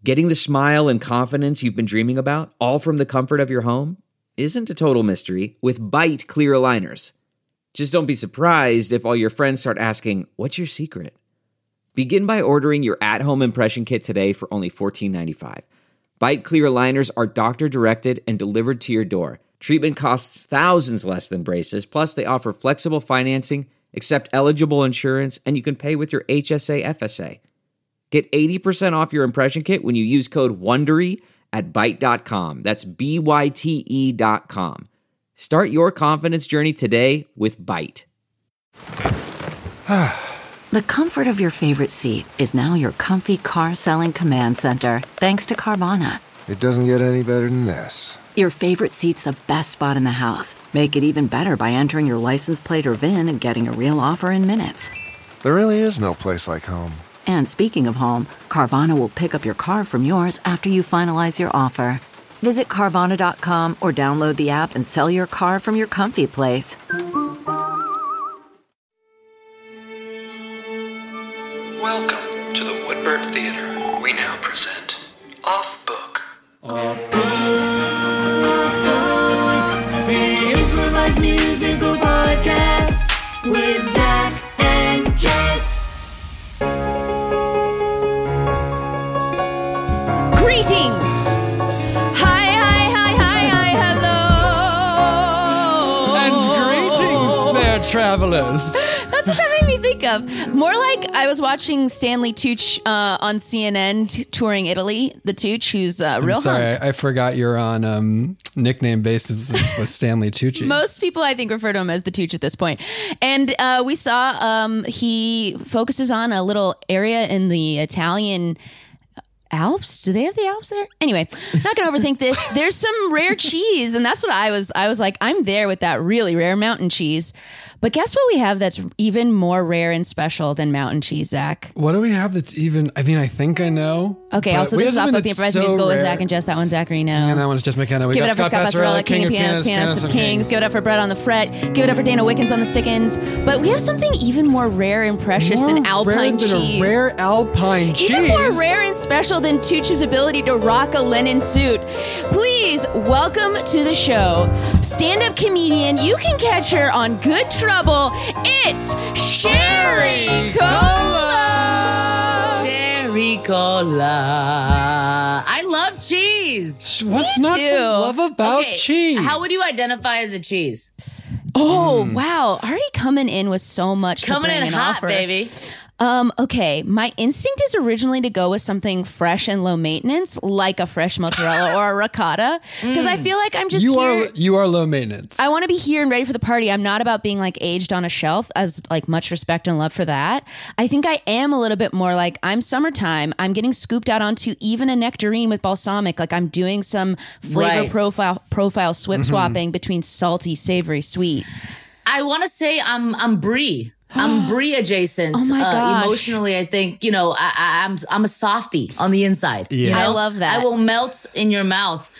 Getting the smile and confidence you've been dreaming about, all from the comfort of your home, isn't a total mystery with Byte clear aligners. Just don't be surprised if all your friends start asking, "What's your secret?" Begin by ordering your at-home impression kit today for only $14.95. Byte clear aligners are doctor-directed and delivered to your door. Treatment costs thousands less than braces, plus they offer flexible financing, accept eligible insurance, and you can pay with your HSA FSA. Get 80% off your impression kit when you use code WONDERY at Byte.com. That's BYTE.com. Start your confidence journey today with Byte. The comfort of your favorite seat is now your comfy car selling command center, thanks to Carvana. It doesn't get any better than this. Your favorite seat's the best spot in the house. Make it even better by entering your license plate or VIN and getting a real offer in minutes. There really is no place like home. And speaking of home, Carvana will pick up your car from yours after you finalize your offer. Visit Carvana.com or download the app and sell your car from your comfy place. Welcome to the Woodbird Theater. We now present Off Book. Off Book, the improvised musical podcast with Zach and Jess. Greetings! Hi, hello! And greetings, fair travelers. That's what that made me think of. More like I was watching Stanley Tucci on CNN touring Italy. The Tucci, who's real Sorry, hunk. I forgot you're on nickname basis with Stanley Tucci. Most people, I think, refer to him as the Tucci at this point. And we saw he focuses on a little area in the Italian Alps? Do they have the Alps there? Anyway, not gonna overthink this. There's some rare cheese, and that's what I was like, I'm there with that really rare mountain cheese. But guess what we have that's even more rare and special than mountain cheese, Zach? What do we have that's even, I mean, I think I know. Okay, also this is Off Book, the improvised musical with Zach and Jess. That one's Zachary No. And that one's Jess McKenna. We Give it got up for Scott Passarella, King of Pianos, Pianist of Kings. Give it up for Brett on the Fret. Give it up for Dana Wickens on the Stickins. But we have something even more rare and precious than Alpine cheese. A rare Alpine cheese. Even more rare and special than Tucci's ability to rock a linen suit. Please welcome to the show, stand-up comedian. You can catch her on Good Trouble. It's Sherry Cola. Sherry Cola. I love cheese. What's Me not too. to love about Okay, cheese? How would you identify as a cheese? Oh, wow. Already coming in with so much Coming to bring in and hot, offer. baby. Okay, my instinct is originally to go with something fresh and low maintenance, like a fresh mozzarella or a ricotta, because I feel like I'm just here. You are low maintenance. I want to be here and ready for the party. I'm not about being like aged on a shelf, as like much respect and love for that. I think I am a little bit more like I'm summertime. I'm getting scooped out onto even a nectarine with balsamic. Like I'm doing some flavor profile swapping between salty, savory, sweet. I want to say I'm brie. I'm brie adjacent. Oh my gosh. Emotionally, I think, you know, I'm a softie on the inside. Yeah. You know? I love that. I will melt in your mouth.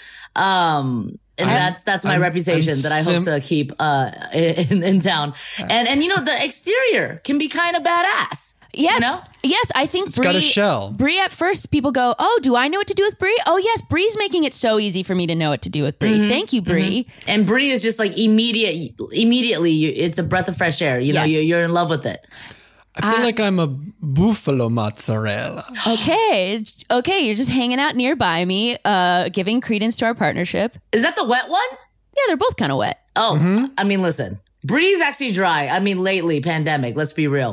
And that's my reputation that I hope to keep in town. And you know, the exterior can be kind of badass. Yes. You know? Yes, I think It's got a shell. Brie, at first, people go, oh, do I know what to do with Brie? Oh, yes, Brie's making it so easy for me to know what to do with Brie. Thank you, Brie. And brie is just like immediately, it's a breath of fresh air. You know, Yes. you're in love with it. I feel like I'm a buffalo mozzarella. Okay, you're just hanging out nearby me, giving credence to our partnership. Is that the wet one? Yeah, they're both kind of wet. Oh, I mean, listen, Brie's actually dry. I mean, lately, pandemic, let's be real.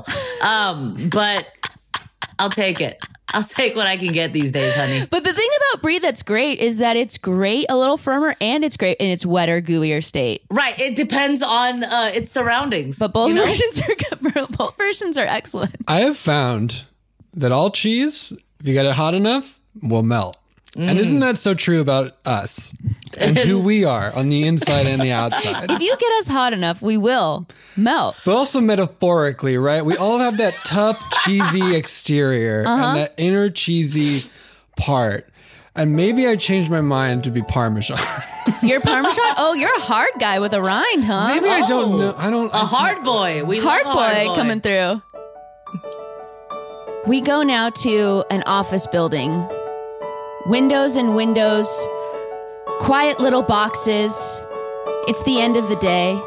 But I'll take it. I'll take what I can get these days, honey. But the thing about Brie that's great is that it's great, a little firmer, and it's great in its wetter, gooier state. Right. It depends on its surroundings. But both you know? versions are good. Both versions are excellent. I have found that all cheese, if you get it hot enough, will melt. And isn't that so true about us and who we are on the inside and the outside? If you get us hot enough, we will melt. But also metaphorically, right? We all have that tough, cheesy exterior and that inner cheesy part. And maybe I changed my mind to be Parmesan. You're Parmesan? Oh, you're a hard guy with a rind, huh? Maybe I don't know. I don't. A hard boy. We Hard love a hard boy coming through. We go now to an office building Windows and windows, quiet little boxes. It's the end of the day.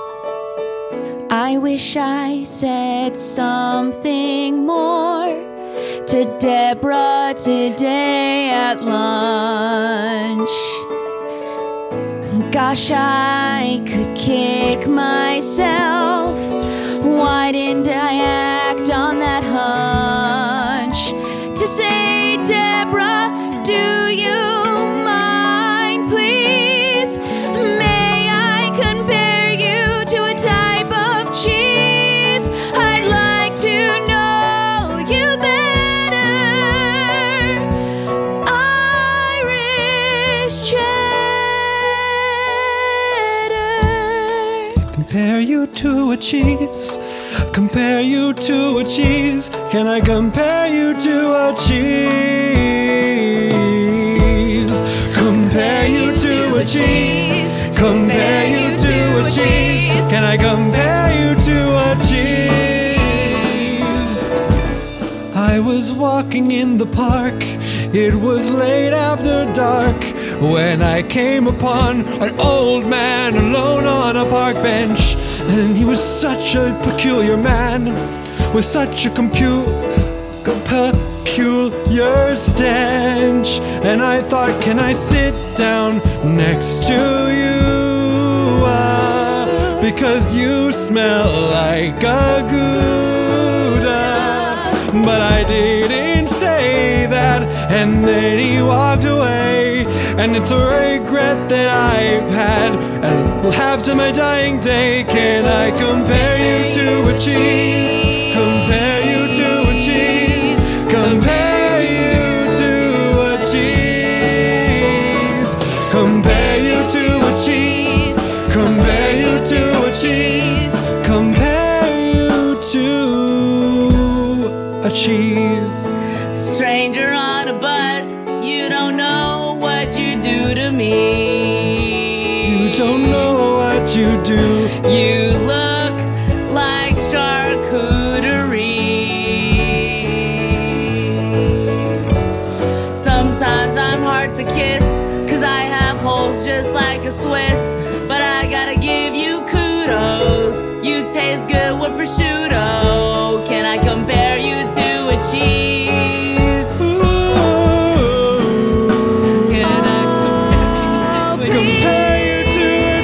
I wish I said something more to Deborah today at lunch. Gosh, I could kick myself. Why didn't I act on that hunch? To say, Deborah, do you mind, please? May I compare you to a type of cheese? I'd like to know you better. Irish cheddar. Compare you to a cheese. Compare you to a cheese. Can I compare you to a cheese? Compare you to a cheese. Compare you to a cheese. Can I compare you to a cheese? I was walking in the park. It was late after dark when I came upon an old man alone on a park bench. And he was such a peculiar man with such a peculiar stench. And I thought, can I sit down next to you? Because you smell like a Gouda. But I didn't say that. And then he walked away. And it's a regret that I've had and will have to my dying day. Can I compare you to a cheese? Compare you to a cheese. Compare you to a cheese. Compare you to a cheese. Compare you to a cheese. Compare you to a cheese. Stranger on a bus, you don't know what you do to me. You don't know what you do. You look like charcuterie. Sometimes I'm hard to kiss, 'cause I have holes just like a Swiss. But I gotta give you kudos. You taste good with prosciutto. Can I compare you to a cheese? Can I compare you to a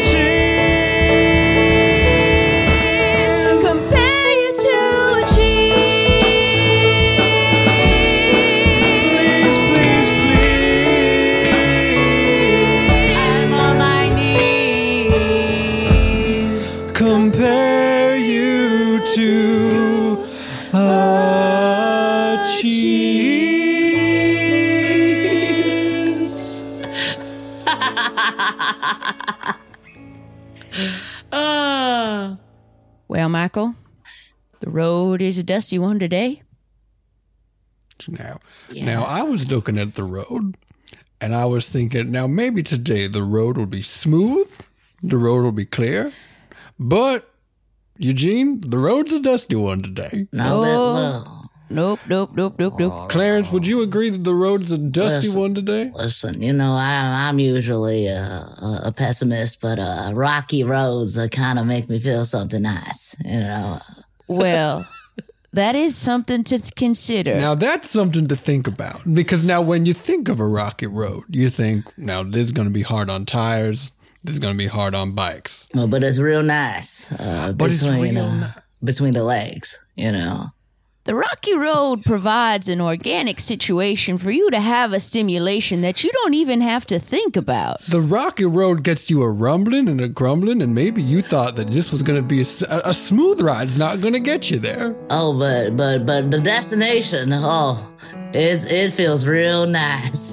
cheese? Compare you to a cheese. Please, please, I'm on my knees. compare you to a cheese. Well, Michael, the road is a dusty one today. Now I was looking at the road and I was thinking, now maybe today the road will be smooth, the road will be clear, but Eugene, the road's a dusty one today. Not that low. Nope. Clarence, would you agree that the road's a dusty Listen. one today? Listen, you know, I'm usually a pessimist, but rocky roads kind of make me feel something nice, you know. Well, that is something to consider. Now that's something to think about, because now when you think of a rocky road, you think, now this is going to be hard on tires, this is going to be hard on bikes. Well, but it's real nice But it's real between the legs, you know. The rocky road provides an organic situation for you to have a stimulation that you don't even have to think about. The rocky road gets you a rumbling and a grumbling, and maybe you thought that this was going to be a smooth ride. It's not going to get you there. Oh, but the destination, it feels real nice.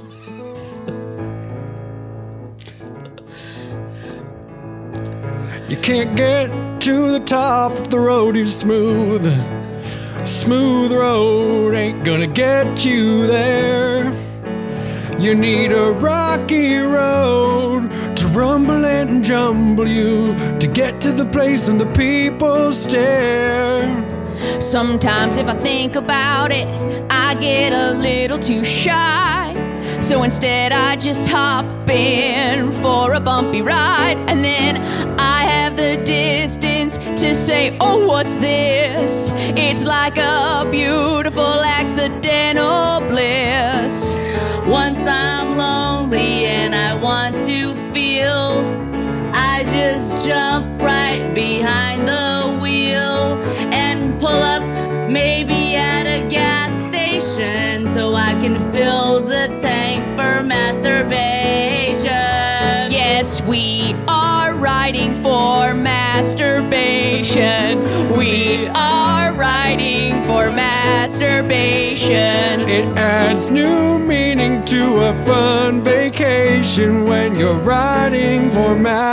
You can't get to the top if the road is smooth. Smooth road ain't gonna get you there. You need a rocky road to rumble and jumble you, to get to the place when the people stare. Sometimes if I think about it, I get a little too shy. So instead I just hop in for a bumpy ride, and then I have the distance to say, oh, what's this? It's like a beautiful accidental bliss. Once I'm lonely and I want to feel, I just jump right behind the wheel and pull up maybe at a gas station so I can fill the tank for masturbation. Yes, we are riding for masturbation. We are riding for masturbation. It adds new meaning to a fun vacation when you're riding for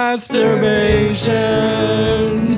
masturbation.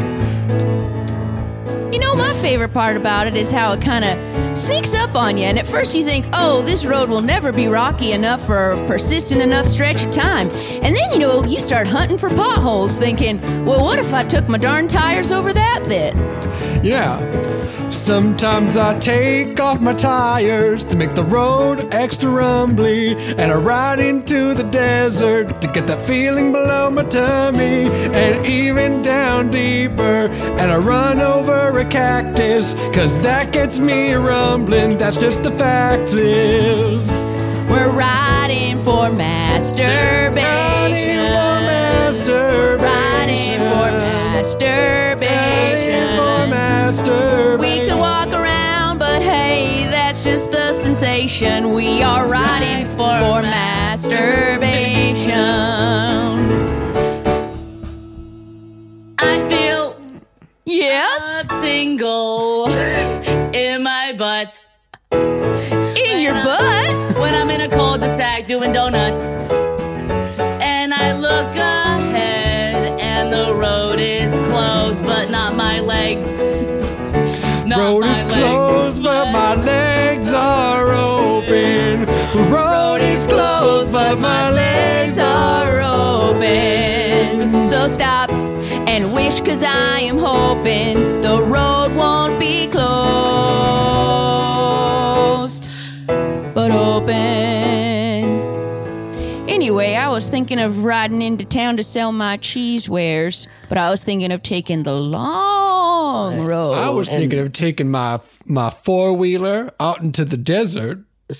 You know, my favorite part about it is how it kind of sneaks up on you. And at first you think, oh, this road will never be rocky enough for a persistent enough stretch of time. And then, you know, you start hunting for potholes thinking, well, what if I took my darn tires over that bit? Yeah. Sometimes I take off my tires to make the road extra rumbly, and I ride into the desert to get that feeling below my tummy, and even down deeper, and I run over a cactus, cause that gets me rumbling, that's just the fact is. We're riding for masturbation. Riding for masturbation. We could walk around, but hey, that's just the sensation. We are riding for masturbation. I feel Yes? a tingle in my butt. In your butt? When I'm in a cul-de-sac doing donuts, and I look ahead and the road is closed, but not my legs. Road is closed, but my legs are open. Road is closed, but my legs are open. So stop and wish, 'cause I am hoping the road won't be closed, but open. Anyway, I was thinking of riding into town to sell my cheese wares, but I was thinking of taking the long road. I was thinking of taking my four-wheeler out into the desert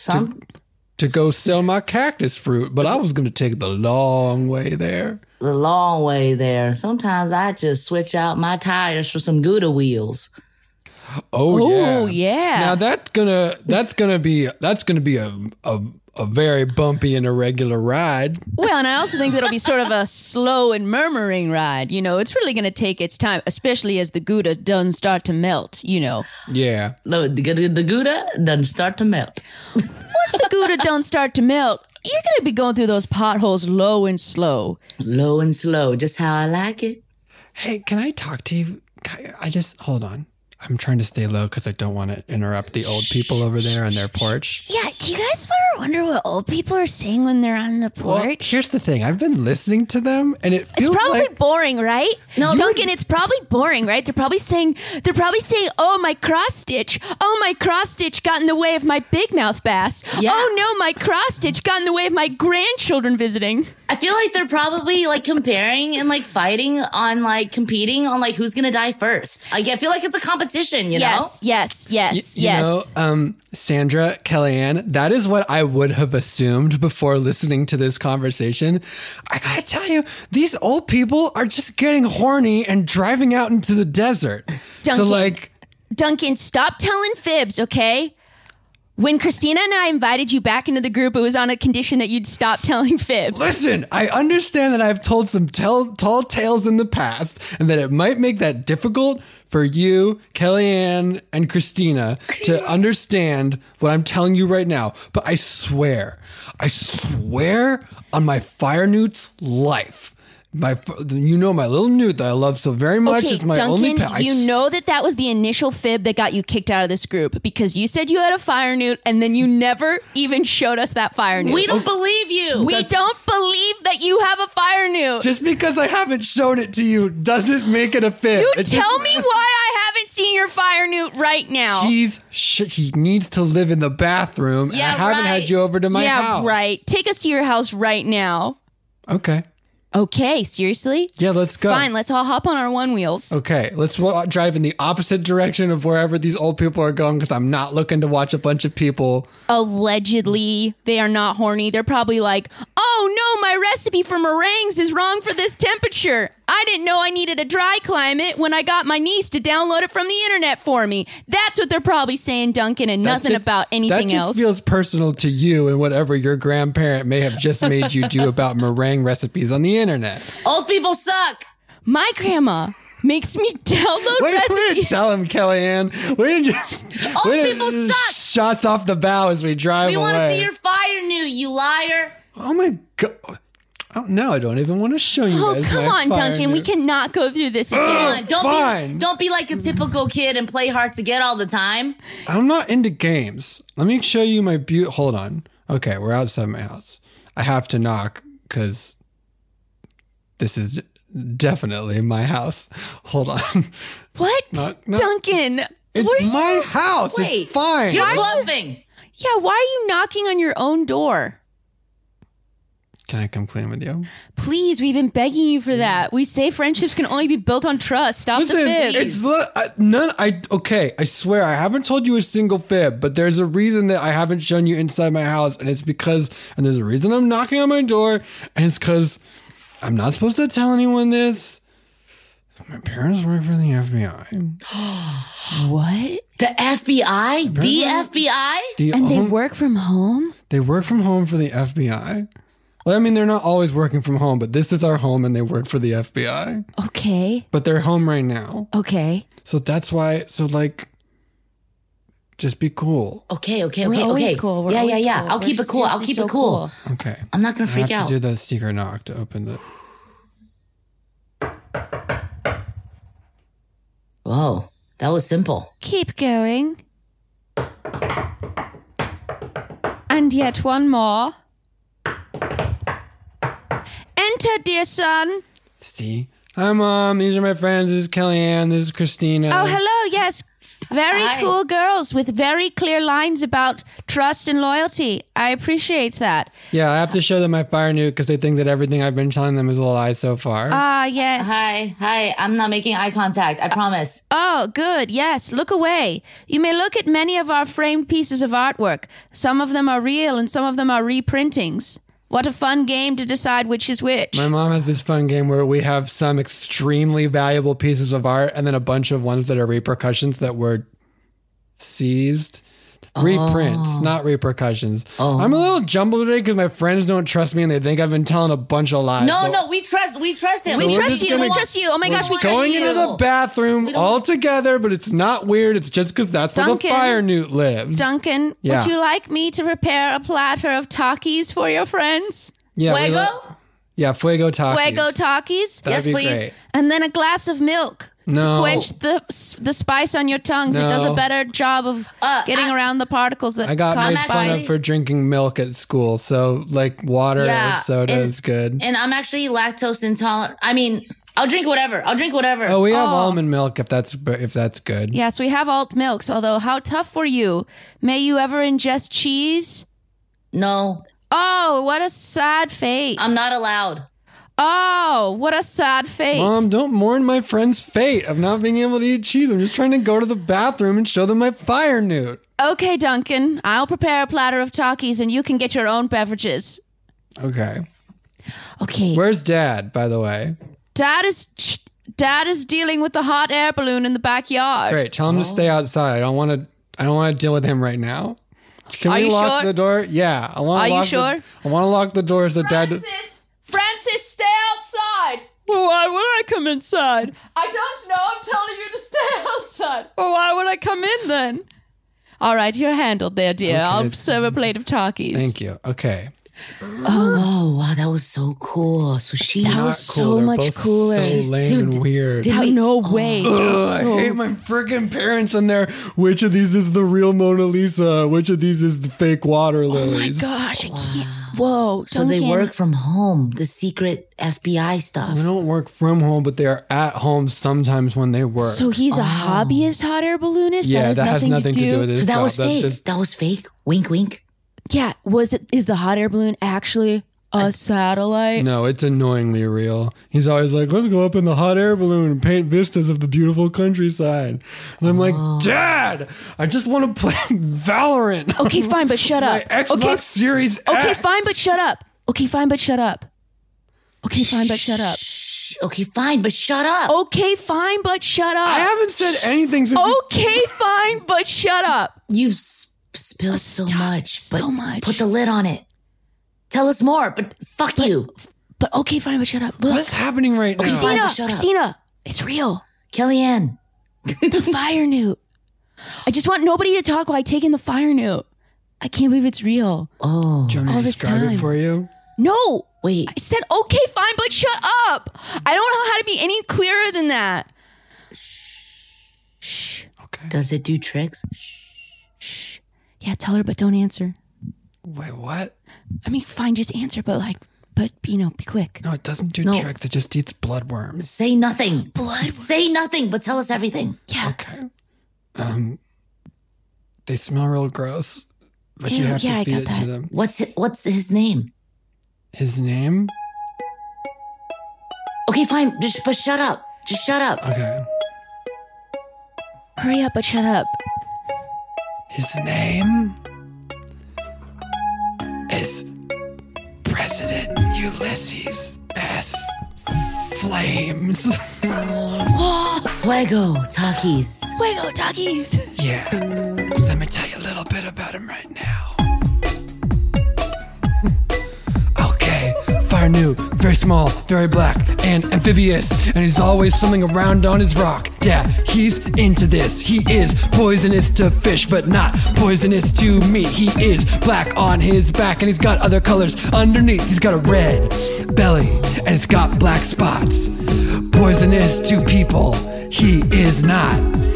to go sell my cactus fruit, but I was going to take the long way there. The long way there. Sometimes I just switch out my tires for some Gouda wheels. Oh yeah. Now that's gonna be a very bumpy and irregular ride. Well, and I also think that'll be sort of a slow and murmuring ride. You know, it's really going to take its time, especially as the Gouda doesn't start to melt, you know. Yeah. No, the Gouda doesn't start to melt. Once the Gouda don't start to melt, you're going to be going through those potholes low and slow. Low and slow, just how I like it. Hey, can I talk to you? Hold on. I'm trying to stay low because I don't want to interrupt the old people over there on their porch. Yeah, do you guys ever wonder what old people are saying when they're on the porch? Well, here's the thing. I've been listening to them, and it feels it's probably like... boring, right? No, Duncan, it's probably boring, right? They're probably saying, oh, my cross stitch. Oh, my cross stitch got in the way of my big mouth bass. Yeah. Oh, no, my cross stitch got in the way of my grandchildren visiting. I feel like they're probably like comparing and like fighting on like competing on like who's gonna die first. Like, I feel like it's a competition, you know? Yes. You know, Sandra, Kellyanne, that is what I would have assumed before listening to this conversation. I gotta tell you, these old people are just getting horny and driving out into the desert. Duncan, stop telling fibs, okay? When Christina and I invited you back into the group, it was on a condition that you'd stop telling fibs. Listen, I understand that I've told some tall tales in the past and that it might make that difficult for you, Kellyanne, and Christina to understand what I'm telling you right now. But I swear on my fire newt's life, my little newt that I love so very much. Okay, It's my Duncan, only pet. you know that was the initial fib that got you kicked out of this group because you said you had a fire newt and then you never even showed us that fire newt. We don't believe you. We don't believe that you have a fire newt. Just because I haven't shown it to you doesn't make it a fib. You tell me why I haven't see your fire newt right now. He needs to live in the bathroom. And Yeah, I haven't right. had you over to my house. Yeah, right. Take us to your house right now. Okay. Okay, seriously? Yeah, let's go. Fine, let's all hop on our one wheels. Okay, let's drive in the opposite direction of wherever these old people are going because I'm not looking to watch a bunch of people. Allegedly, they are not horny. They're probably like, oh no, my recipe for meringues is wrong for this temperature. I didn't know I needed a dry climate when I got my niece to download it from the internet for me. That's what they're probably saying, Duncan, and nothing about anything else. That just feels personal to you and whatever your grandparent may have just made you do about meringue recipes on the internet. Old people suck. My grandma makes me download Wait recipes. to tell him, Kellyanne. We're just people suck. Shots off the bow as we drive We away. want to see your fire newt, you liar. Oh my god! Oh, no, I don't even want to show you Oh, guys. come my on, fire Duncan. We newt. cannot go through this again. Fine. Don't be like a typical kid and play hard to get all the time. I'm not into games. Let me show you my Hold on. Okay, we're outside my house. I have to knock because this is definitely my house. Hold on. What? Knock. Duncan. It's what are you- my house. Wait, It's fine. You're bluffing. Yeah, why are you knocking on your own door? Can I come clean with you? Please, we've been begging you for that. We say friendships can only be built on trust. Stop Listen, the fibs. okay, I swear I haven't told you a single fib, but there's a reason that I haven't shown you inside my house, and it's because, and there's a reason I'm knocking on my door, and it's because I'm not supposed to tell anyone this. My parents work for the FBI. What? The FBI? The FBI? And they work from home? They work from home for the FBI. Well, I mean, they're not always working from home, but this is our home and they work for the FBI. Okay. But they're home right now. Okay. So that's why, just be cool. Okay. We're always cool. We're Yeah. always cool. I'll We're keep it cool. I'll seriously keep so it cool. Okay. I'm not going to freak I have out. to do the secret knock to open the... Whoa, that was simple. Keep going. And yet one more. Enter, dear son. See? Hi, Mom. These are my friends. This is Kellyanne. This is Christina. Oh, hello. Yes. Very Hi. cool girls with very clear lines about trust and loyalty. I appreciate that. Yeah, I have to show them my fire newt because they think that everything I've been telling them is a lie so far. Ah, yes. Hi. I'm not making eye contact. I promise. Oh, good. Yes. Look away. You may look at many of our framed pieces of artwork. Some of them are real and some of them are reprintings. What a fun game to decide which is which. My mom has this fun game where we have some extremely valuable pieces of art and then a bunch of ones that are repercussions that were seized. Reprints, not repercussions. I'm a little jumbled today because my friends don't trust me and they think I've been telling a bunch of lies. No, So we trust him. We we're trust just you. We gonna- trust you. Oh my gosh, we trust going you. into the bathroom all together, but it's not weird. It's just because that's where Duncan. the fire newt lives. Duncan, Yeah. would you like me to prepare a platter of Takis for your friends? Yeah, we Fuego? Yeah, Fuego Takis. Fuego Takis? That'd Yes, be please. great. And then a glass of milk to No. quench the spice on your tongues. It does a No. better job of getting around the particles that I got cause made fun of spice. for drinking milk at school, so like water Yeah, or soda and- is good. And I'm actually lactose intolerant. I mean, I'll drink whatever. Oh, we have almond milk if that's good. Yes, we have alt milks, although how tough were you? May you ever ingest cheese? No, Oh, what a sad fate. I'm not allowed. Oh, what a sad fate. Mom, don't mourn my friend's fate of not being able to eat cheese. I'm just trying to go to the bathroom and show them my fire newt. Okay, Duncan, I'll prepare a platter of Takis and you can get your own beverages. Okay. Okay. Where's Dad, by the way? Dad is dealing with the hot air balloon in the backyard. Great. Tell him to stay outside. I don't want to deal with him right now. Can Are we you lock sure? the door? Yeah. I want Are to you lock sure? I want to lock the door so Dad. Francis, stay outside. Well, why would I come inside? I don't know. I'm telling you to stay outside. Well, why would I come in then? All right, you're handled there, dear. Okay. I'll serve a plate of Takis. Thank you. Okay. Oh, wow, that was so cool. So she's That was Not so cool. They're much both cooler. So lame Dude, and weird. did we- No way. Ugh, I hate my freaking parents in there. Which of these is the real Mona Lisa? Which of these is the fake water Oh my lilies? gosh, I can't. Whoa. so they Duncan. work from home, the secret FBI stuff. They don't work from home, but they are at home sometimes when they work. So he's a hobbyist hot air balloonist? yeah, that has nothing to do with this. So that job. was That's fake. just- That was fake. Wink, wink. Yeah. Is the hot air balloon actually a satellite? No, it's annoyingly real. He's always like, let's go up in the hot air balloon and paint vistas of the beautiful countryside. And I'm like, Dad, I just want to play Valorant. Okay, fine, but shut My up. Xbox Series Okay, X. fine, but shut up. Okay, fine, but shut up. Okay, fine, but shut up. Shh. Okay, fine, but shut up. Okay, fine, but shut up. I haven't said anything since Okay, fine, but shut up. You've spilled so Stop, much, but so much. put the lid on it. Tell us more, but fuck you. But okay, fine, but shut up. Look, What's happening right now? fine, Christina, but shut up. Christina, it's real. Kellyanne. The fire newt. I just want nobody to talk while I take in the fire newt. I can't believe it's real. Oh, Do you want me all to this describe time. it for you? No. wait. I said, okay, fine, but shut up. I don't know how to be any clearer than that. Shh. Okay. Does it do tricks? Shh. Yeah, tell her, but don't answer. Wait, what? I mean, fine, just answer, but be quick. No, it doesn't do No. tricks. It just eats bloodworms. Say nothing. Blood. Say nothing, but tell us everything. Yeah. Okay. They smell real gross, but you Ew, have yeah, to I feed got it to that. them. What's his name? His name? Okay, fine. But shut up. Just shut up. Okay. Hurry up, but shut up. His name is President Ulysses S. Flames. Fuego, Takis. Fuego, doggies. Yeah. Let me tell you a little bit about him right now. Okay, fire new, very small, very black, and amphibious, and he's always swimming around on his rock. Yeah, he's into this. He is poisonous to fish, but not poisonous to meat. He is black on his back, and he's got other colors underneath. He's got a red belly, and it's got black spots. Poisonous to people, he is not.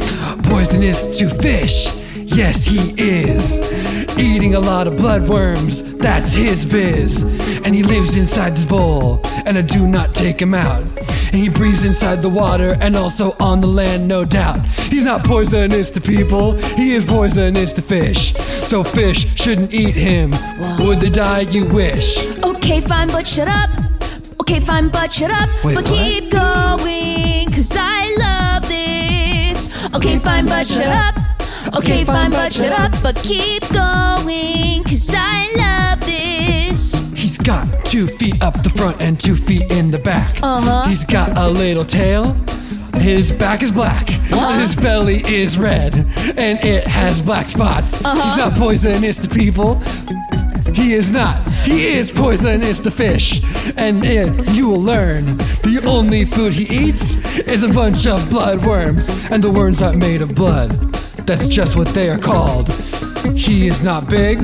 Poisonous to fish, yes he is. Eating a lot of bloodworms, that's his biz. And he lives inside this bowl, and I do not take him out. And he breathes inside the water and also on the land, no doubt. He's not poisonous to people, he is poisonous to fish. So fish shouldn't eat him. Would they die, you wish? Okay, fine, but shut up. Okay, fine, but shut up. Wait, but what? keep going, cause I love this. Okay, fine, but shut up. Okay, fine, but shut up. But keep going, cause I love this. He's got 2 feet up the front and 2 feet in the back. He's got a little tail. His back is black. His belly is red. And it has black spots. He's not poisonous to people. He is not. He is poisonous to fish. And you will learn the only food he eats is a bunch of bloodworms. And the worms aren't made of blood. That's just what they are called. He is not big.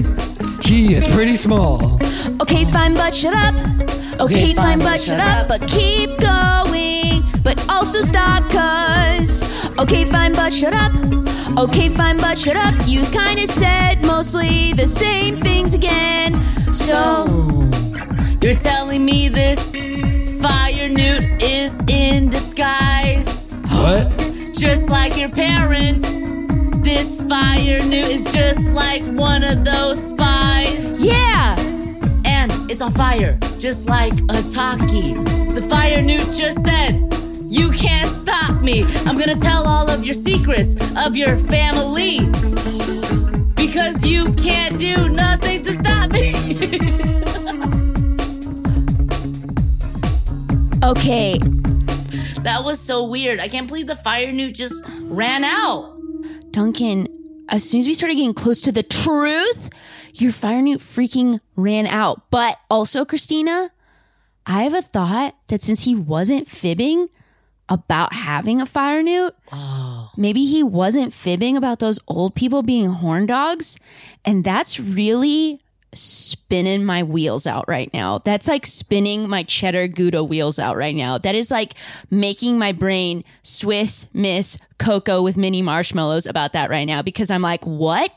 He is pretty small. Okay, fine, but shut up. Okay, fine, but shut up. But keep going, but also stop, cause. Okay, fine, but shut up. Okay, fine, but shut up. You kinda said mostly the same things again. So, You're telling me this fire newt is in disguise. What? Just like your parents, this fire newt is just like one of those spies. yeah. And it's on fire, just like a talkie. The fire newt just said, you can't stop me. I'm gonna tell all of your secrets of your family. Because you can't do nothing to stop me. Okay. That was so weird. I can't believe the fire newt just ran out. Duncan, as soon as we started getting close to the truth, your fire newt freaking ran out. But also, Christina, I have a thought that since he wasn't fibbing about having a fire newt, maybe he wasn't fibbing about those old people being horn dogs. And that's really spinning my wheels out right now. That's like spinning my cheddar Gouda wheels out right now. That is like making my brain Swiss Miss Cocoa with mini marshmallows about that right now, because I'm like, what?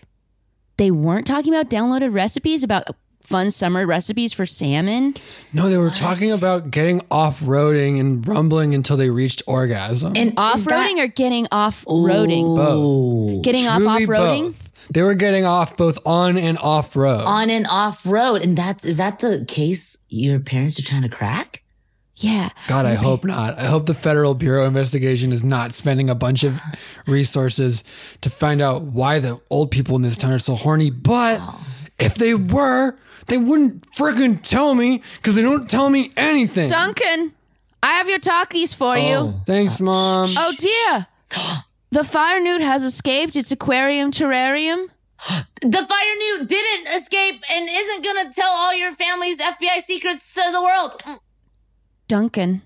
They weren't talking about downloaded recipes about fun summer recipes for salmon? No, they were talking about getting off-roading and rumbling until they reached orgasm. And Off-roading or getting off-roading? Both. Getting Truly off-roading? both. They were getting off both on and off road. on and off road. And is that the case your parents are trying to crack? Yeah. God, I hope not. I hope the Federal Bureau of Investigation is not spending a bunch of resources to find out why the old people in this town are so horny. But if they were, they wouldn't freaking tell me, because they don't tell me anything. Duncan, I have your Takis for you. Thanks, Mom. Oh, dear. The fire newt has escaped its aquarium terrarium. The fire newt didn't escape and isn't going to tell all your family's FBI secrets to the world. Duncan.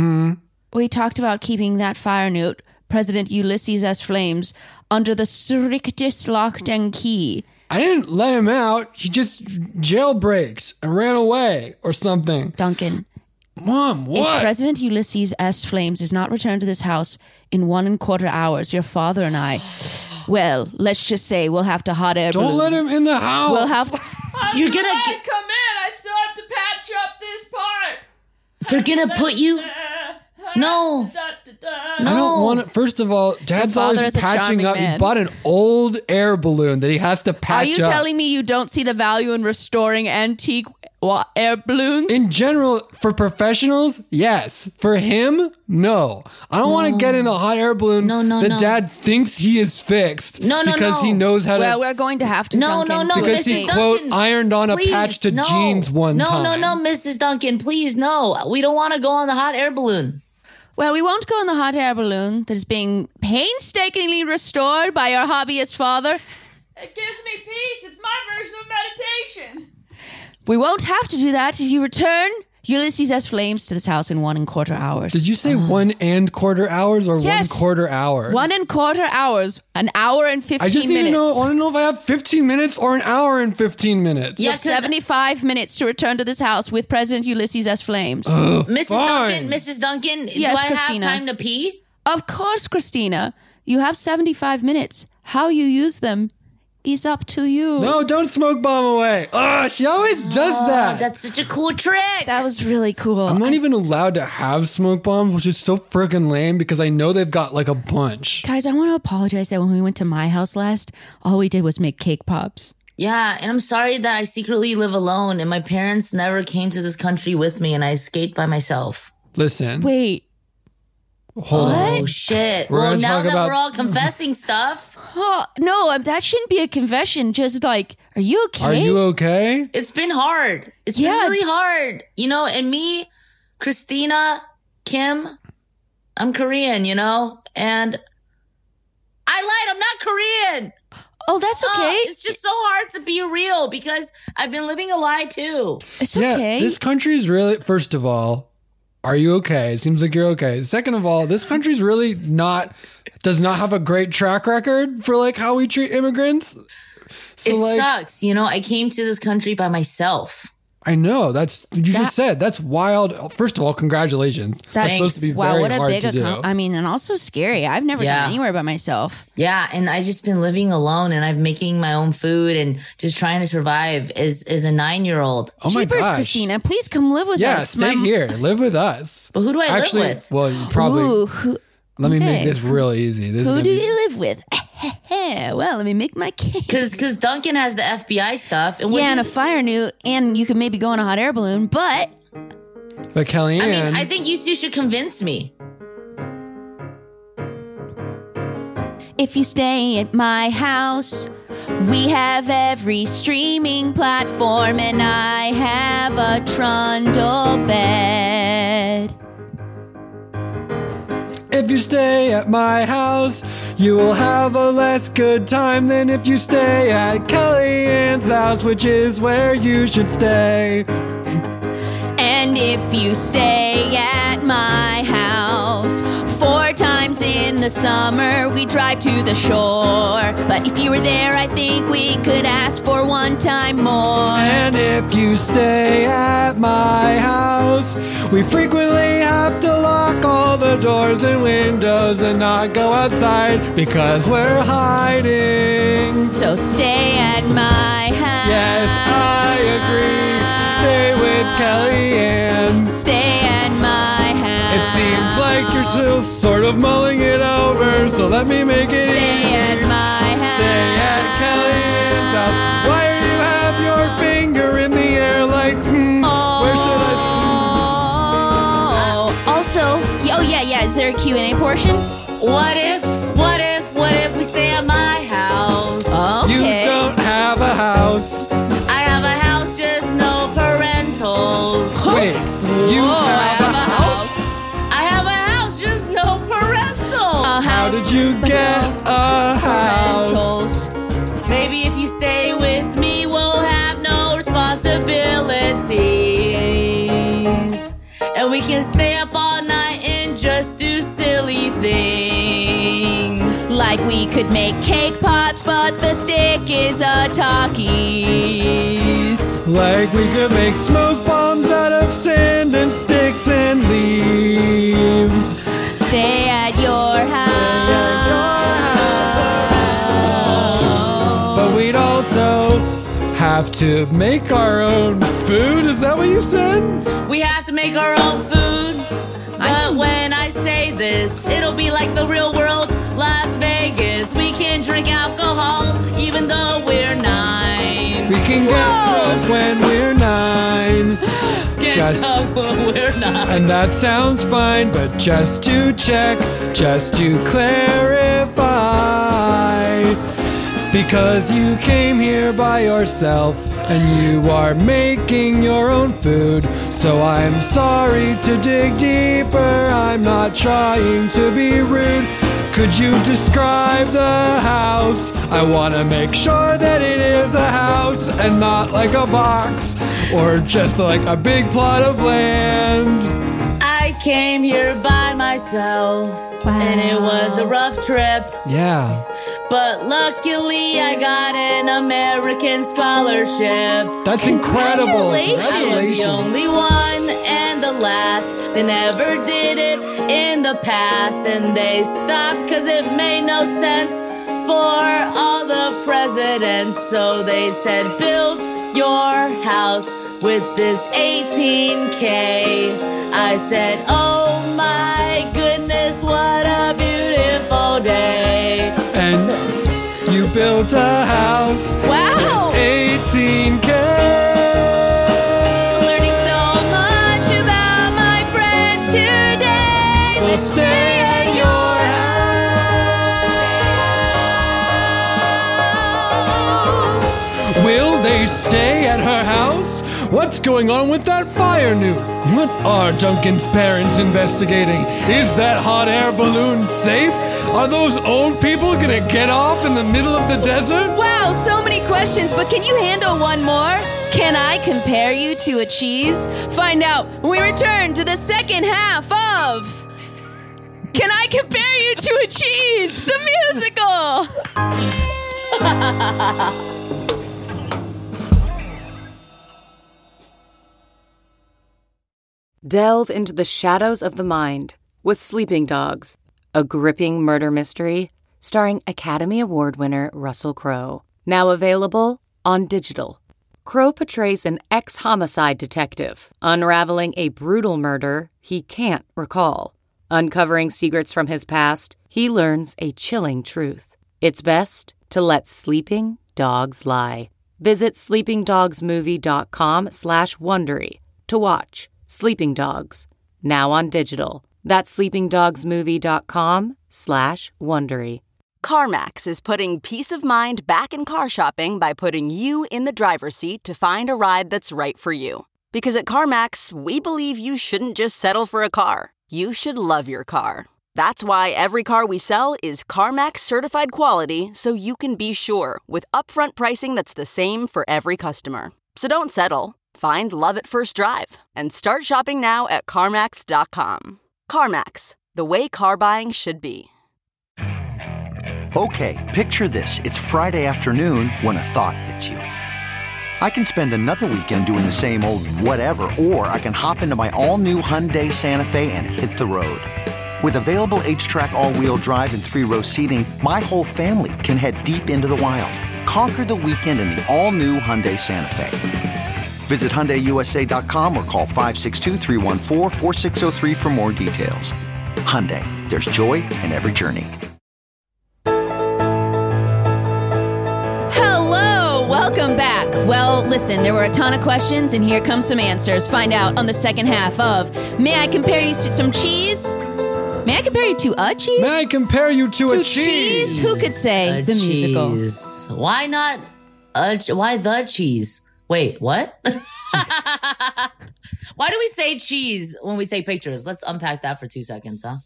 We talked about keeping that fire newt, President Ulysses S. Flames, under the strictest lock and key. I didn't let him out. He just jailbreaks and ran away or something. Duncan. Mom, If what? President Ulysses S. Flames is not returned to this house in 1.25 hours, your father and I, well, let's just say we'll have to hot air Don't balloon. let him in the house. We'll have to... You're going to get... Come in, I still have to patch up this part. They're going to put you... No. I don't want to. First of all, Dad's father always is a patching charming up. man. He bought an old air balloon that he has to patch Are you up. telling me you don't see the value in restoring antique air balloons? In general, for professionals, yes. For him, no. I don't want to get in a hot air balloon that Dad thinks he is fixed. Because he knows how well, to. we're going to have to. Duncan, do Because it. he quote ironed on a patch to jeans one time. No, Mrs. Duncan, please, no. We don't want to go on the hot air balloon. Well, we won't go on the hot air balloon that is being painstakingly restored by your hobbyist father. It gives me peace. It's my version of meditation. We won't have to do that if you return Ulysses S. Flames to this house in 1.25 hours. Did you say 1.25 hours or Yes. 1/4 hours? 1.25 hours. An hour and 15 I just need minutes. to want to know if I have 15 minutes or an hour and 15 minutes. You have 75 minutes to return to this house with President Ulysses S. Flames. Mrs. Duncan, Yes, do I Christina. have time to pee? Of course, Christina. You have 75 minutes. How you use them is up to you. No, don't smoke bomb away. Oh, she always does that. That's such a cool trick. That was really cool. I'm not even allowed to have smoke bombs, which is so freaking lame because I know they've got like a bunch. Guys, I want to apologize that when we went to my house last, all we did was make cake pops. Yeah, and I'm sorry that I secretly live alone and my parents never came to this country with me and I escaped by myself. Listen. Wait. Hold on. Oh, shit. We're Well, gonna now talk that about- we're all confessing stuff, Oh, no, that shouldn't be a confession. Just like, are you okay? Are you okay? it's been hard. It's been really hard. You know, and me, Christina, Kim, I'm Korean, you know? And I lied, I'm not Korean. Oh, that's okay. It's just so hard to be real because I've been living a lie too. It's Yeah, okay. this country's really, first of all, are you okay? It seems like you're okay. Second of all, this country's really does not have a great track record for like how we treat immigrants. So It sucks. You know, I came to this country by myself. I know. Just said. That's wild. First of all, congratulations. That's supposed to be wow, very what a hard big to do. I mean, and also scary. I've never Yeah. gone anywhere by myself. Yeah, and I just been living alone and I'm making my own food and just trying to survive as a 9-year-old. Oh my Jeepers, gosh. Christina, please come live with Yeah, us. stay here. Live with us. But who do I Actually, live with? well, you probably. Ooh, let me make okay. this real easy. This is Who gonna do be- you live with? Well, let me make my cake. Because Duncan has the FBI stuff. And Yeah, and a fire newt, and you can maybe go on a hot air balloon, but But Kellyanne. I mean, I think you two should convince me. if you stay at my house, we have every streaming platform, and I have a trundle bed. If you stay at my house, you will have a less good time than if you stay at Kellyanne's house, which is where you should stay. And if you stay at my house for 4 times in the summer we drive to the shore. But if you were there, I think we could ask for 1 time more. And if you stay at my house, we frequently have to lock all the doors and windows and not go outside because we're hiding. So stay at my house. Yes, I agree. Stay with Kelly and Stay at my house. it seems like you're still sort of mulling it over, so let me make it Stay easy. at my house. Stay at Kelly Ann's house. Why do you have your finger in the air like, where should I Also, yeah, is there a Q&A portion? What if we stay at my house? Okay. You don't have a house. I have a house, just no parentals. Wait, you Whoa, have a house? I have a house, just no parentals. A How house did you with get no a house? rentals. Maybe if you stay with me, we'll have no responsibilities. And we can stay up all night and just do silly things. Like we could make cake pops, but the stick is a Takis. Like we could make smoke bombs out of sand and sticks and leaves. Stay at your house. But we'd also have to make our own food. Is that what you said? We have to make our own food. But when I say this, it'll be like the real world, Las Vegas. We can drink alcohol even though we're 9. We can get drunk when we're 9. Get Just- drunk when we're 9. And that sounds fine, but just to check, just to clarify, because you came here by yourself and you are making your own food. So I'm sorry to dig deeper, I'm not trying to be rude. Could you describe the house? I want to make sure that it is a house and not like a box or just like a big plot of land. I came here by myself, and it was a rough trip. Yeah. But luckily, I got an American scholarship. That's incredible. I was the only one and the last. They never did it in the past, and they stopped because it made no sense for all the presidents. So they said, build your house with this 18K. I said, oh my goodness, what a beautiful day. And you built a house. Wow. 18K. Learning so much about my friends today. We'll stay at your house. Will they stay at her house? What's going on with that fire nuke? What are Duncan's parents investigating? Is that hot air balloon safe? Are those old people gonna get off in the middle of the desert? Wow, so many questions, but can you handle one more? Can I compare you to a cheese? Find out when we return to the second half of Can I Compare You to a Cheese? The musical! Delve into the shadows of the mind with Sleeping Dogs, a gripping murder mystery starring Academy Award winner Russell Crowe. Now available on digital. Crowe portrays an ex-homicide detective unraveling a brutal murder he can't recall. Uncovering secrets from his past, he learns a chilling truth. It's best to let sleeping dogs lie. Visit sleepingdogsmovie.com/Wondery to watch Sleeping Dogs, now on digital. That's sleepingdogsmovie.com/Wondery. CarMax is putting peace of mind back in car shopping by putting you in the driver's seat to find a ride that's right for you. Because at CarMax, we believe you shouldn't just settle for a car. You should love your car. That's why every car we sell is CarMax certified quality, so you can be sure with upfront pricing that's the same for every customer. So don't settle. Find love at first drive and start shopping now at CarMax.com. CarMax, the way car buying should be. Okay, picture this. It's Friday afternoon when a thought hits you. I can spend another weekend doing the same old whatever, or I can hop into my all-new Hyundai Santa Fe and hit the road. With available H-Track all-wheel drive and 3-row seating, my whole family can head deep into the wild. Conquer the weekend in the all-new Hyundai Santa Fe. Visit HyundaiUSA.com or call 562-314-4603 for more details. Hyundai, there's joy in every journey. Hello, welcome back. Well, listen, there were a ton of questions, and here comes some answers. Find out on the second half of May I Compare You to Some Cheese? May I compare you to a cheese? May I compare you to a cheese? Who could say the musical? Why not? Why the cheese? Wait, what? Why do we say cheese when we take pictures? Let's unpack that for 2 seconds, huh?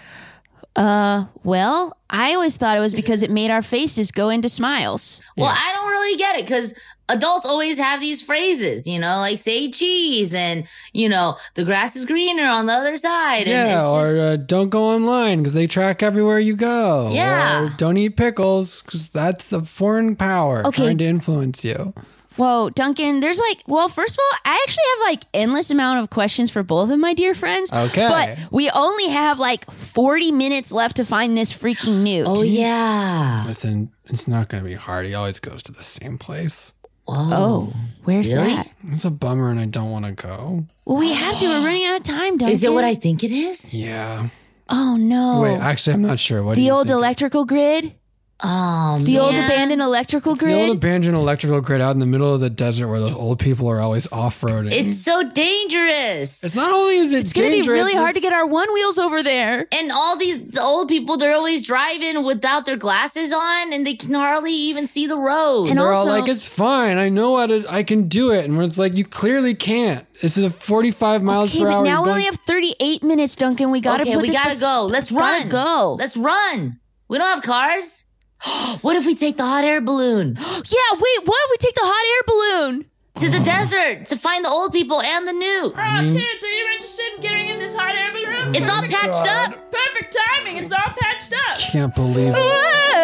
Well, I always thought it was because it made our faces go into smiles. Well, I don't really get it because adults always have these phrases, you know, like say cheese and, you know, the grass is greener on the other side. Yeah, or don't go online because they track everywhere you go. Yeah. Or don't eat pickles because that's a foreign power trying to influence you. Whoa, Duncan, there's first of all, I actually have endless amount of questions for both of my dear friends. Okay. But we only have 40 minutes left to find this freaking nude. Oh, yeah. Listen, it's not going to be hard. He always goes to the same place. Oh, where's that? It's a bummer and I don't want to go. Well, we have to. We're running out of time, Duncan. Is it what I think it is? Yeah. Oh, no. Wait, actually, I'm not sure. What the old electrical grid? The old abandoned electrical grid? The old abandoned electrical grid out in the middle of the desert where those old people are always off-roading. It's so dangerous. It's not only is it it's going to be really hard to get our one wheels over there. And all the old people, they're always driving without their glasses on and they can hardly even see the road. And they're all like, it's fine. I know I can do it. And it's like, you clearly can't. This is a 45 miles per hour. But now we only have 38 minutes, Duncan. We got to we got to go. Let's run. Go. Let's run. We don't have cars. What if we take the hot air balloon? Yeah, wait, what if we take the hot air balloon? To the desert to find the old people and the new. Kids, are you interested in getting in this hot air balloon? It's all patched up. Perfect timing. It's all patched up. Can't believe it.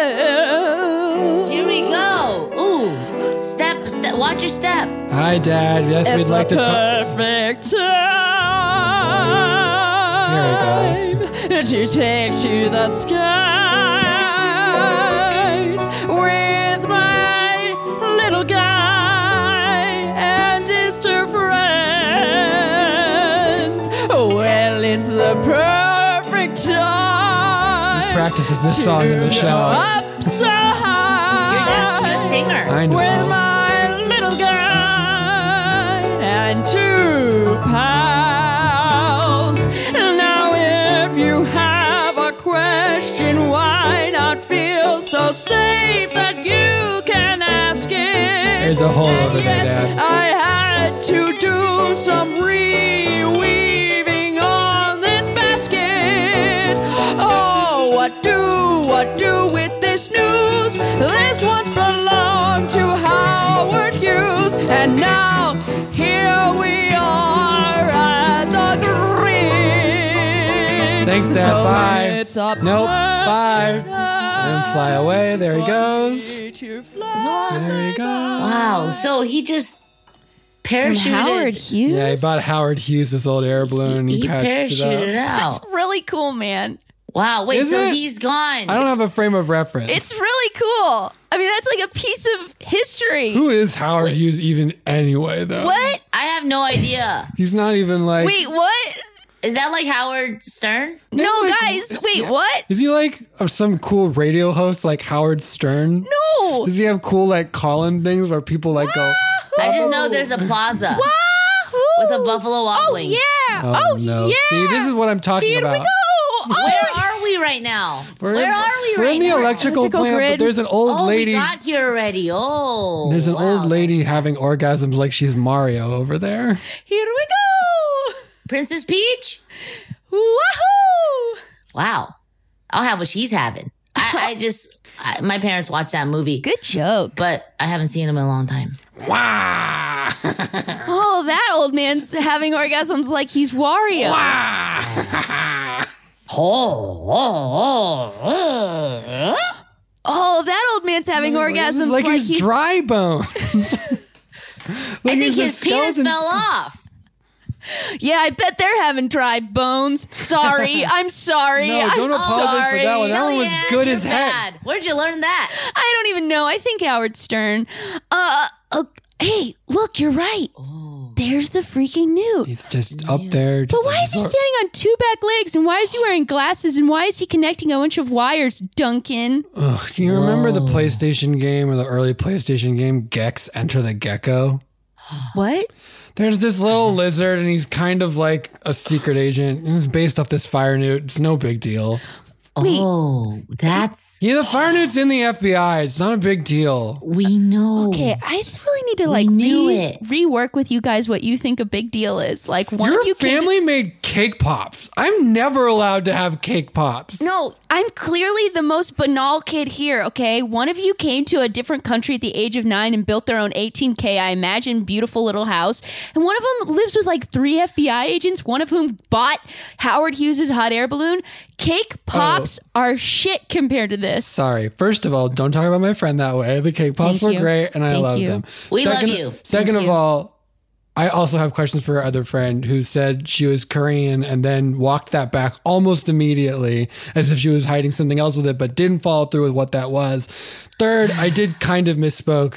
Here we go. Ooh. Step. Watch your step. Hi, Dad. Yes, we'd like to talk. Perfect time. Here he goes. To take to the skies with my little guy and his two friends. Well, it's the perfect time. He practices this song in the shower. Up so high. Your dad's a good singer. I know. With my little guy and two pals. Now if you have a question, why not feel so safe that you can ask it? There's a hole over there, Dad. I had to do some reweaving on this basket. Oh, what do with this news? This once belonged to Howard Hughes, and now here we are at the green. Thanks, Dad. So Bye. it's a Nope. Bye. perfect And fly away. There he goes. to fly. There he goes. Wow. So he just parachuted. From Howard Hughes? Yeah, he bought Howard Hughes this old air balloon. He patched parachuted it up. out. That's really cool, man. Wow. Wait, Is so it? he's gone. I don't have a frame of reference. It's really cool. I mean, that's like a piece of history. Who is Howard Hughes even anyway, though? What? I have no idea. He's not even like... Wait, what? Is that like Howard Stern? No, guys. Wait, what? Is he like some cool radio host like Howard Stern? No. Does he have cool like call-in things where people like go... I just know there's a plaza with a Buffalo Wild Wings. Yeah. Oh, no. yeah. See, this is what I'm talking Here about. we go. Where are we right now? Where are we We're right in the now? electrical plant, grid. but there's an old lady... we got here already. Oh. There's an wow, old lady that's having fast. orgasms like she's Mario over there. Here we go. Princess Peach? Wahoo! Wow. I'll have what she's having. My parents watched that movie. Good joke. But I haven't seen him in a long time. Wow! Oh, that old man's having orgasms like he's Wario. Oh, that old man's having orgasms like he's dry bones. I think his penis fell off. Yeah, I bet they're having dry bones. Sorry. I'm sorry. No, don't apologize for that one. That one was good as heck. Bad. Where'd you learn that? I don't even know. I think Howard Stern. Hey, look, you're right. There's the freaking newt. He's just up there. But why is he standing on two back legs? And why is he wearing glasses? And why is he connecting a bunch of wires, Duncan? Ugh, do you remember the PlayStation game or the early PlayStation game, Gex Enter the Gecko? What? There's this little lizard, and he's kind of like a secret agent. It's based off this fire newt. It's no big deal. Oh, that's... Yeah, the fire newt's in the FBI. It's not a big deal. We know. Okay, I really need to rework with you guys what you think a big deal is. Like one Your of you family made cake pops. I'm never allowed to have cake pops. No, I'm clearly the most banal kid here, okay? One of you came to a different country at the age of 9 and built their own 18K, I imagine, beautiful little house. And one of them lives with like 3 FBI agents, one of whom bought Howard Hughes' hot air balloon. Cake pops are shit compared to this. Sorry. First of all, don't talk about my friend that way. The cake pops were great, and I love them. We love you. Second of all, I also have questions for our other friend who said she was Korean and then walked that back almost immediately as if she was hiding something else with it, but didn't follow through with what that was. Third, I did kind of misspoke.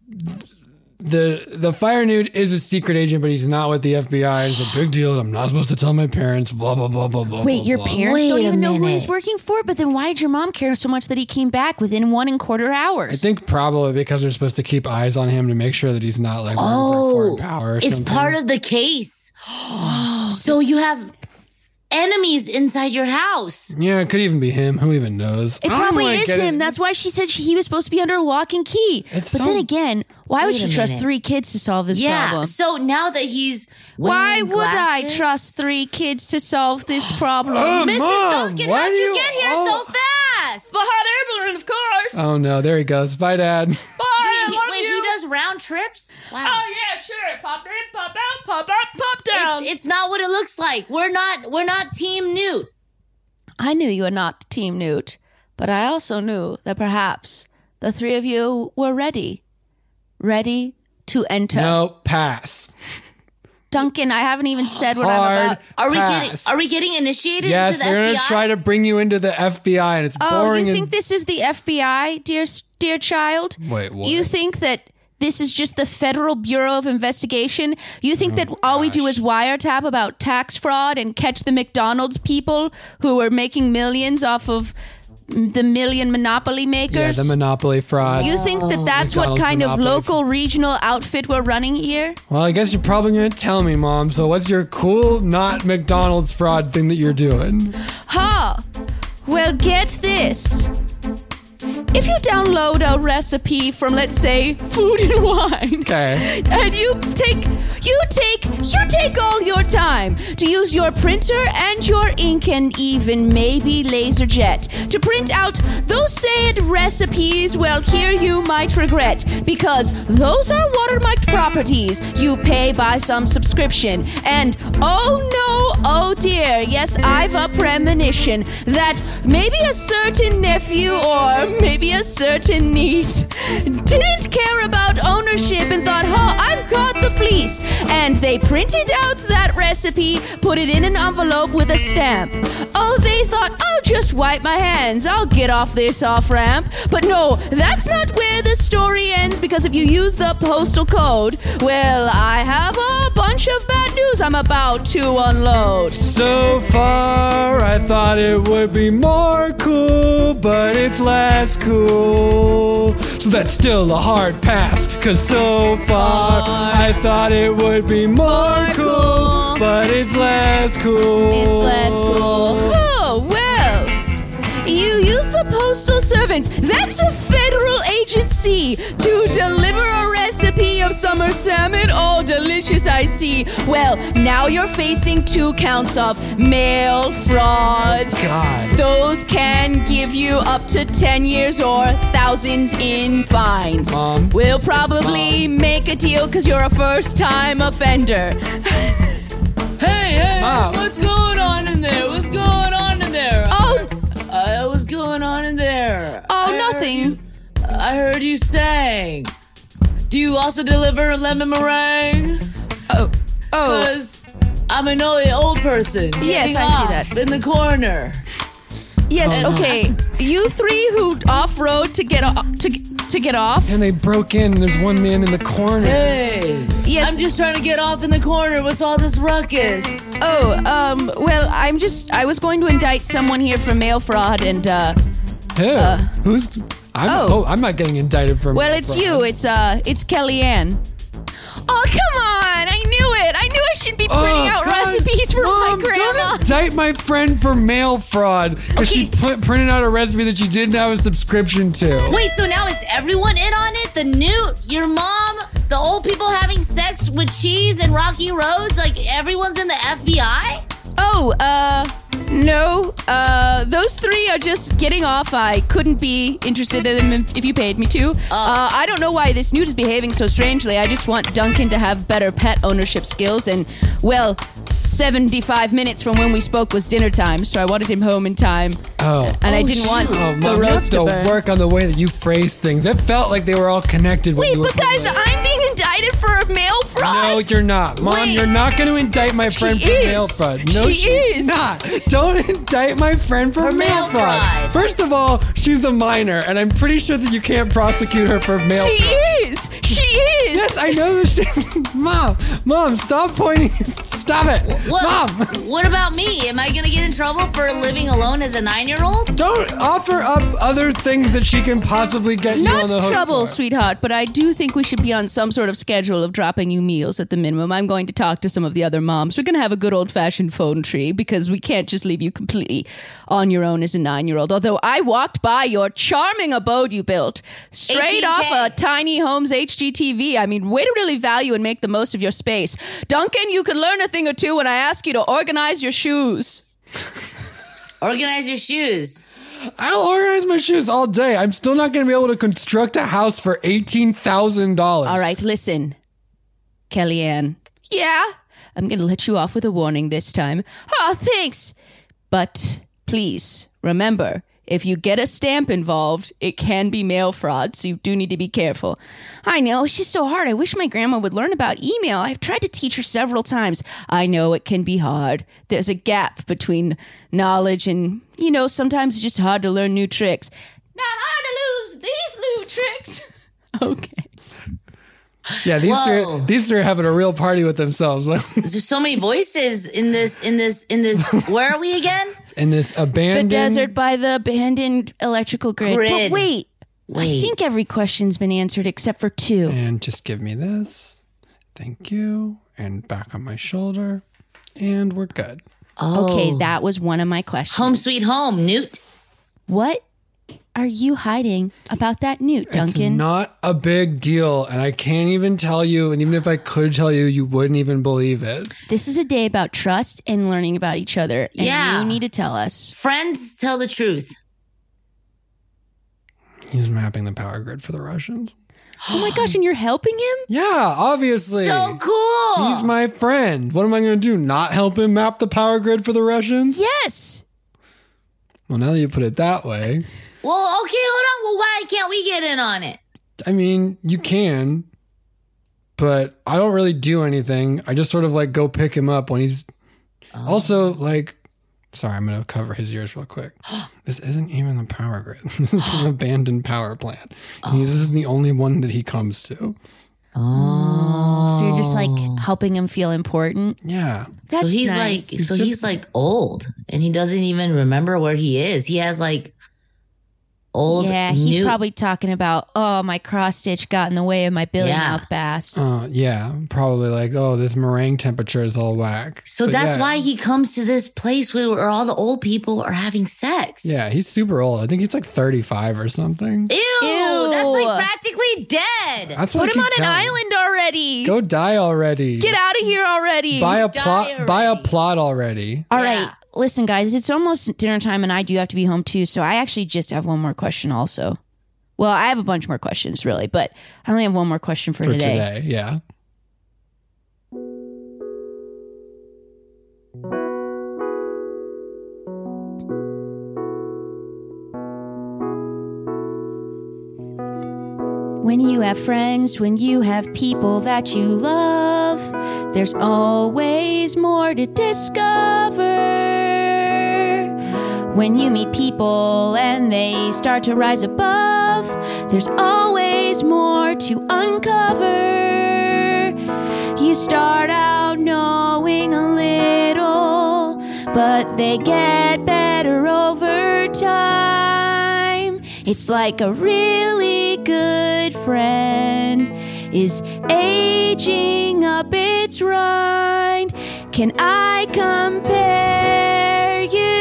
The fire newt is a secret agent, but he's not with the FBI. It's a big deal. I'm not supposed to tell my parents. Blah, blah, blah, blah, blah. Wait, your blah. parents don't even know who he's working for? But then why did your mom care so much that he came back within 1.25 hours? I think probably because they're supposed to keep eyes on him to make sure that he's not like working for foreign power or it's something. part of the case. So you have enemies inside your house. Yeah, it could even be him. Who even knows? It probably is him. That's why she said he was supposed to be under lock and key. Then again, why would she trust 3 kids to solve this problem? So now that he's why wearing would I glasses- trust 3 kids to solve this problem? Mrs. Mom, Duncan, why how'd do you you- get here so fast? The hot air balloon, of course. Oh no, there he goes. Bye, Dad. Wait, he does round trips? Wow. Oh yeah, sure. Pop in, pop out, pop up, pop down. It's not what it looks like. We're not Team Newt. I knew you were not Team Newt, but I also knew that perhaps the 3 of you were ready to enter. No, pass. Duncan, I haven't even said what I'm about. Are we getting initiated Yes, into the they're FBI? gonna try to bring you into the FBI, and it's Oh, boring. you think this is the FBI, dear child? Wait, what? You think that this is just the Federal Bureau of Investigation? You think that all we do is wiretap about tax fraud and catch the McDonald's people who are making millions off of the million monopoly Yeah, makers? the monopoly fraud. You think that that's what McDonald's kind of monopoly. local regional outfit we're running here? Well, I guess you're probably gonna tell me, Mom. So what's your cool, not McDonald's fraud thing that you're doing? Ha! Well, get this. If you download a recipe from, let's say, Food and Wine, Okay. and you take all your time to use your printer and your ink and even maybe LaserJet to print out those said recipes, well, here you might regret, because those are watermarked properties you pay by some subscription. And oh no, oh dear, yes, I've a premonition that maybe a certain nephew or maybe a certain niece didn't care about ownership and thought, I've got the fleece. And they printed out that recipe, put it in an envelope with a stamp. Oh, they thought, I'll just wipe my hands. I'll get off this off-ramp. But no, that's not where the story ends, because if you use the postal code, well, I have a bunch of bad news I'm about to unload. So far, I thought it would be more cool, but it's less cool. So that's still a hard pass, cause so far, I thought it would be more cool, but it's less cool. It's less cool. Oh, well. You use the postal servants. That's a federal agency to deliver a recipe of summer salmon. Oh, delicious, I see. Well, now you're facing 2 counts of mail fraud. God. Those can give you up to 10 years or thousands in fines. Mom. We'll probably make a deal because you're a first-time offender. Hey, Mom. what's going on in there? What's going on in there? heard you sang. Do you also deliver lemon meringue? Oh. Because I'm an old person. Yes, I see that. In the corner. Yes, okay. You three who off-road to get off. And they broke in, and there's one man in the corner. Hey. Yes. I'm just trying to get off in the corner. What's all this ruckus? Oh, well, I was going to indict someone here for mail fraud and, Who? I'm not getting indicted for. well, it's fraud. you. It's Kellyanne. Oh, come on. I knew it. I knew I shouldn't be printing out God. recipes for Mom, my grandma. Don't indict my friend for mail fraud because she printed out a recipe that she didn't have a subscription to. Wait, so now is everyone in on it? Your mom, the old people having sex with cheese and rocky roads? Like everyone's in the FBI? Oh, no. Those three are just getting off. I couldn't be interested in them if you paid me to. I don't know why this newt is behaving so strangely. I just want Duncan to have better pet ownership skills. And, well, 75 minutes from when we spoke was dinner time, so I wanted him home in time. And I didn't want the Mom, roast you to have burn. to work on the way that you phrase things. It felt like they were all connected. when Wait, you were but guys, I'm being indicted for mail fraud. No, you're not. Mom, Wait. you're not going to indict my friend for is. mail fraud. No, She she's is. not. Don't indict my friend for mail fraud. First of all, she's a minor, and I'm pretty sure that you can't prosecute her for mail She fraud. is. She is. Yes, I know that she... Mom, stop pointing. Stop it. Mom. What about me? Am I gonna get in trouble for living alone as a 9-year-old? Don't offer up other things that she can possibly get you on Not the hook trouble, for. sweetheart, but I do think we should be on some sort of schedule of dropping you meals at the minimum. I'm going to talk to some of the other moms. We're going to have a good old-fashioned phone tree because we can't just leave you completely on your own as a 9-year-old. Although I walked by your charming abode you built straight 18K. off a Tiny Homes HGTV. I mean, way to really value and make the most of your space. Duncan, you could learn a thing or two when I ask you to organize your shoes. Organize your shoes. I'll organize my shoes all day. I'm still not going to be able to construct a house for $18,000. All right, listen, Kellyanne. Yeah, I'm going to let you off with a warning this time. Oh, thanks. But please, remember, if you get a stamp involved, it can be mail fraud, so you do need to be careful. I know, it's just so hard. I wish my grandma would learn about email. I've tried to teach her several times. I know it can be hard. There's a gap between knowledge and, sometimes it's just hard to learn new tricks. Not hard to lose these new tricks. Okay. Yeah, these three are having a real party with themselves. There's so many voices in this. Where are we again? In this abandoned... The desert by the abandoned electrical grid. But wait. I think every question's been answered except for 2. And just give me this. Thank you. And back on my shoulder. And we're good. Oh. Okay, that was one of my questions. Home sweet home, Newt. What are you hiding about that newt, Duncan? It's not a big deal, and I can't even tell you, and even if I could tell you, you wouldn't even believe it. This is a day about trust and learning about each other, and Yeah. you need to tell us. Friends tell the truth. He's mapping the power grid for the Russians. Oh my gosh, and you're helping him? Yeah, obviously. So cool. He's my friend. What am I going to do? Not help him map the power grid for the Russians? Yes. Well, now that you put it that way. Well, okay, hold on. Well, why can't we get in on it? I mean, you can, but I don't really do anything. I just sort of like go pick him up when he's also like, sorry, I'm going to cover his ears real quick. This isn't even the power grid. This is an abandoned power plant. This is the only one that he comes to. So you're just like helping him feel important? Yeah. That's so he's nice. he's like old and he doesn't even remember where he is. He has like old. Yeah, he's probably talking about, my cross stitch got in the way of my billy mouth bass. Yeah, probably like, this meringue temperature is all whack. So But that's yeah. why he comes to this place where all the old people are having sex. Yeah, he's super old. I think he's like 35 or something. Ew, that's like practically dead. That's what I Put him keep on an telling him. island already. Go die already. Get out of here already. Buy a plot already. All right. Listen, guys, it's almost dinner time and I do have to be home too. So I actually just have one more question also. Well, I have a bunch more questions really, but I only have one more question for today. Yeah. When you have friends, when you have people that you love, there's always more to discover. When you meet people and they start to rise above, there's always more to uncover. You start out knowing a little, but they get better over time. It's like a really good friend is aging up its rind. Can I compare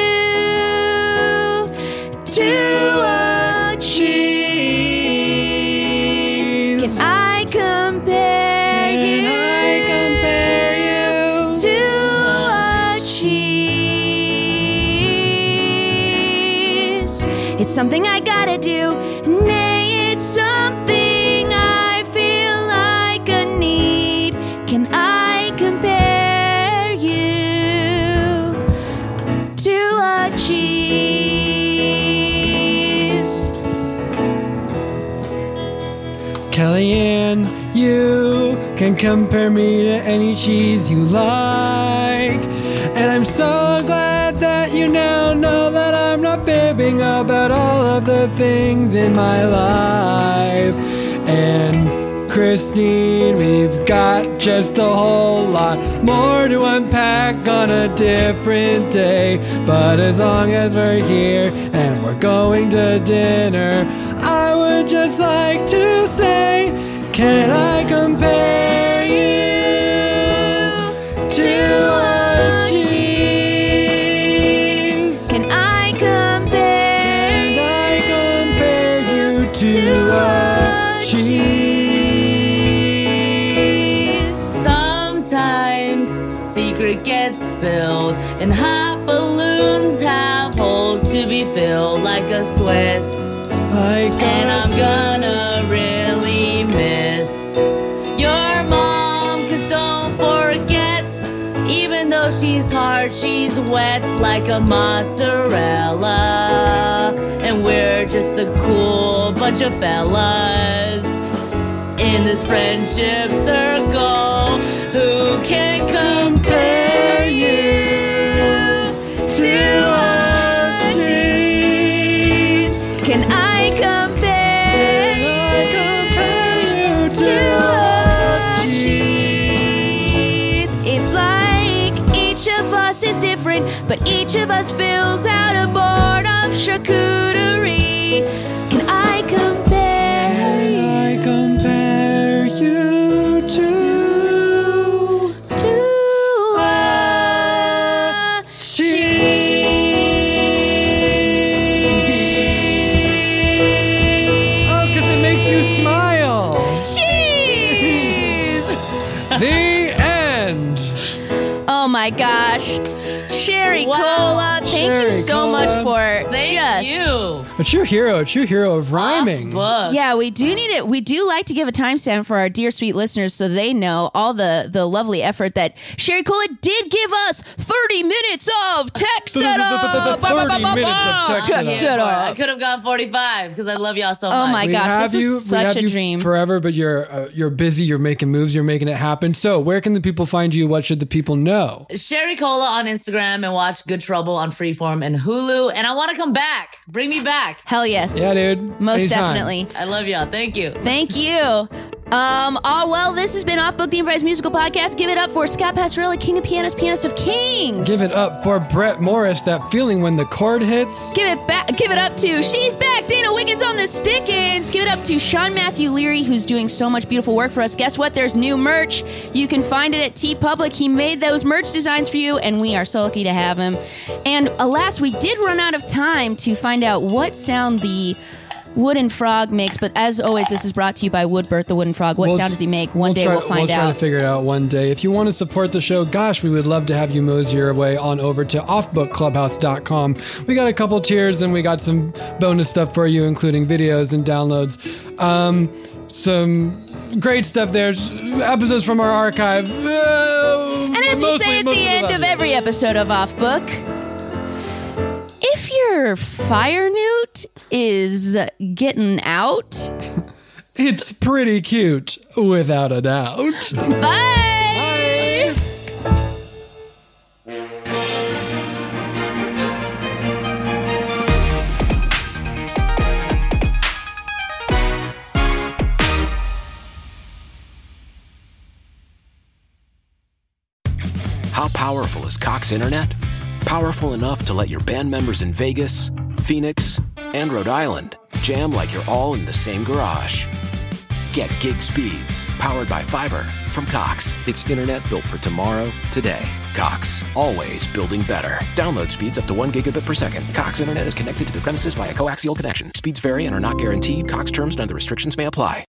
you to a cheese? Can I compare you to a cheese? It's something I gotta do. Nay, it's something I feel like a need. Can I compare you to a cheese? Kellyanne, you can compare me to any cheese you like. And I'm so glad that you now know that I'm not fibbing about all of the things in my life. And Christine, we've got just a whole lot more to unpack on a different day. But as long as we're here and we're going to dinner, I would just like to say, can I compare you to a cheese? Can I compare you to a cheese? Sometimes secret gets spilled and hot balloons have holes to be filled like a Swiss. And I'm gonna really miss your mom, 'cause don't forget, even though she's hard, she's wet like a mozzarella. And we're just a cool bunch of fellas in this friendship circle who can compare you to a cheese. Can I compare you to a cheese? It's like each of us is different, but each of us fills out a board of charcuterie. Can I compare you to a cheese? Oh, 'cause it makes you smile. Cheese! The end. Oh my gosh. Sherry Cola, thank you Sherry so Cola. much for A true hero of rhyming. Yeah, we do need it. We do like to give a timestamp for our dear sweet listeners so they know all the lovely effort that Sherry Cola did give us. 30 minutes of tech setup. 30 minutes of tech setup. I could have gone 45 because I love y'all so much. Oh my gosh, this was such a dream. Forever, but you're busy. You're making moves. You're making it happen. So, where can the people find you? What should the people know? Sherry Cola on Instagram, and watch Good Trouble on Freeform and Hulu. And I want to come back. Bring me back. Hell yes. Yeah, dude. Most Anytime. definitely. I love y'all. Thank you. Thank you. Well, this has been Off Book, the Improvised Musical Podcast. Give it up for Scott Pastorella, King of Pianists, Pianist of Kings. Give it up for Brett Morris, that feeling when the chord hits. Give it up to She's Back, Dana Wiggins on the Stick-Ins. Give it up to Sean Matthew Leary, who's doing so much beautiful work for us. Guess what? There's new merch. You can find it at TeePublic. He made those merch designs for you, and we are so lucky to have him. And alas, we did run out of time to find out what sound the wooden frog makes, but as always, this is brought to you by Woodbert, the wooden frog. What sound does he make? One day we'll find out. We'll try to figure it out one day. If you want to support the show, gosh, we would love to have you mosey your way on over to offbookclubhouse.com. We got a couple tiers and we got some bonus stuff for you, including videos and downloads. Some great stuff there. Episodes from our archive. And as we say at the end of every episode of Off Book, if your fire newt is getting out, It's pretty cute, without a doubt. Bye! How powerful is Cox Internet? Powerful enough to let your band members in Vegas, Phoenix, and Rhode Island jam like you're all in the same garage. Get gig speeds powered by fiber from Cox. It's internet built for tomorrow, today. Cox, always building better. Download speeds up to 1 gigabit per second. Cox Internet is connected to the premises via coaxial connection. Speeds vary and are not guaranteed. Cox terms and other restrictions may apply.